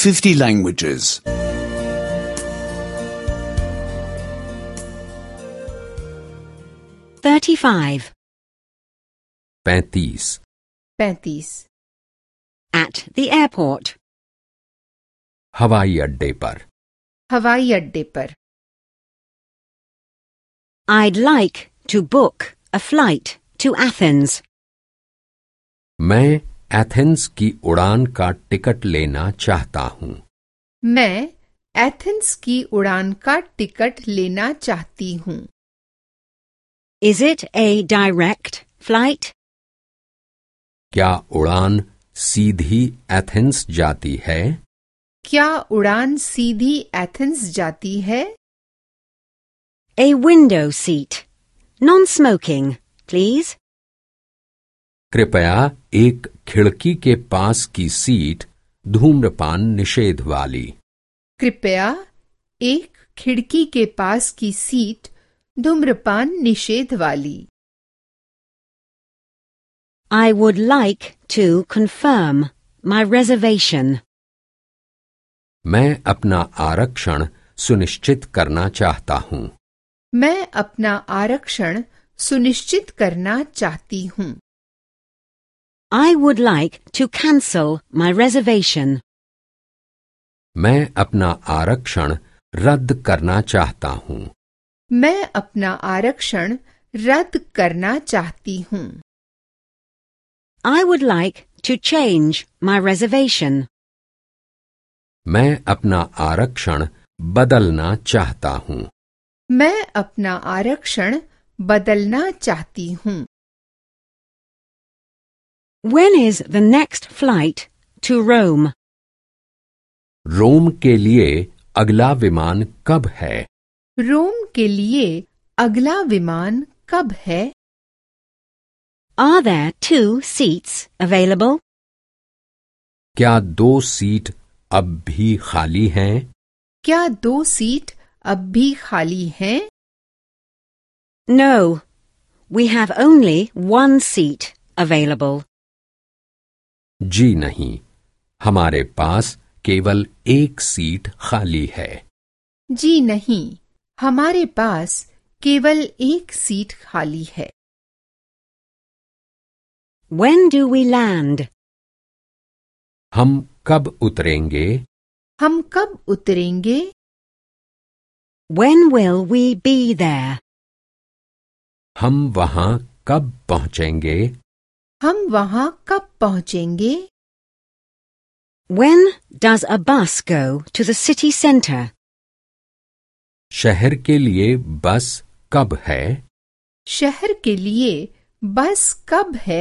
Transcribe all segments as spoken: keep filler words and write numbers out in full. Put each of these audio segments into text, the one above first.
fifty languages. thirty-five. पैंतीस पैंतीस At the airport. हवाई अड्डे पर हवाई अड्डे पर I'd like to book a flight to Athens. मैं एथेंस की उड़ान का टिकट लेना चाहता हूँ। मैं एथेंस की उड़ान का टिकट लेना चाहती हूँ। Is it a direct flight? क्या उड़ान सीधी एथेंस जाती है? क्या उड़ान सीधी एथेंस जाती है? A window seat. Non-smoking, please. कृपया एक खिड़की के पास की सीट धूम्रपान निषेध वाली। कृपया एक खिड़की के पास की सीट धूम्रपान निषेध वाली। I would like to confirm my reservation. मैं अपना आरक्षण सुनिश्चित करना चाहता हूँ। मैं अपना आरक्षण सुनिश्चित करना चाहती हूँ। I would like to cancel my reservation. मैं अपना आरक्षण रद्द करना चाहता हूँ। मैं अपना आरक्षण रद्द करना चाहती हूँ। I would like to change my reservation. मैं अपना आरक्षण बदलना चाहता हूँ। मैं अपना आरक्षण बदलना चाहती हूँ। When is the next flight to Rome? रोम के लिए अगला विमान कब है? रोम के लिए अगला विमान कब है? Are there two seats available? क्या दो सीट अब भी खाली हैं? क्या दो सीट अब भी खाली हैं? No, we have only one seat available. जी नहीं, हमारे पास केवल एक सीट खाली है। जी नहीं, हमारे पास केवल एक सीट खाली है। When do we land? हम कब उतरेंगे? हम कब उतरेंगे? When will we be there? हम वहां कब पहुंचेंगे? हम वहां कब पहुंचेंगे? When does a bus go to the city centre? शहर के लिए बस कब है? शहर के लिए बस कब है?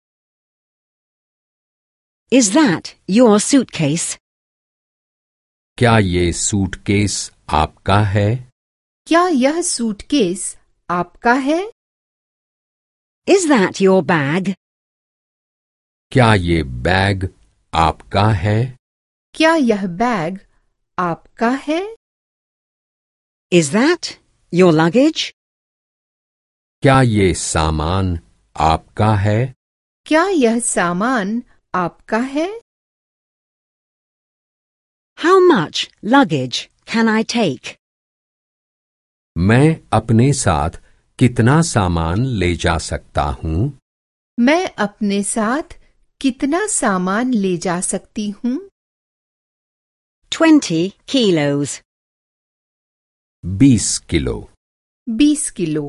Is that your suitcase? क्या ये सूटकेस आपका है? क्या यह सूटकेस आपका है? Is that your bag? क्या ये बैग आपका है? क्या यह बैग आपका है? Is that your luggage? क्या ये सामान आपका है? क्या यह सामान आपका है? How much luggage can I take? मैं अपने साथ कितना सामान ले जा सकता हूँ? मैं अपने साथ कितना सामान ले जा सकती हूँ? Twenty kilos. बीस किलो। बीस kilo.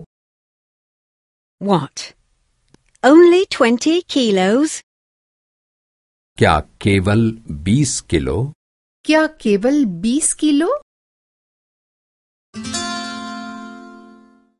What? Only twenty kilos? क्या केवल बीस किलो? क्या केवल बीस किलो?